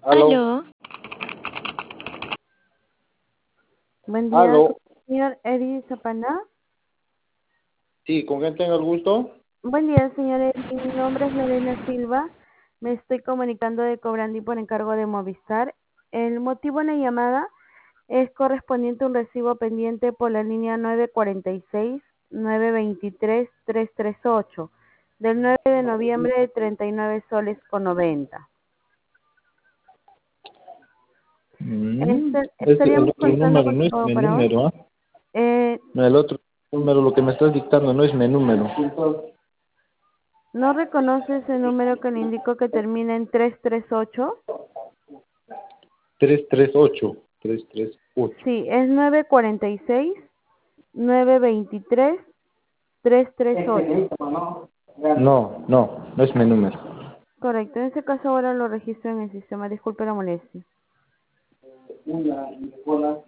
Aló, Aló, Buen día, aló. señor Eri Zapaná. Sí, ¿con quién tengo el gusto? Buen día, señor Eri. Mi nombre es Lorena Silva. Me estoy comunicando de Cobrandi por encargo de Movistar. El motivo de la llamada es correspondiente a un recibo pendiente por la línea 946-923-338 del 9 de noviembre de 39 soles con 90. El Estaríamos otro contando número con no es todo mi para hoy. número, ¿ah? Eh, El otro número, lo que me estás dictando no es mi número. ¿No reconoce ese número que le indico que termina en 338? 338. Sí, es 946-923-338. No es mi número. Correcto, en ese caso ahora lo registro en el sistema. Disculpe la molestia.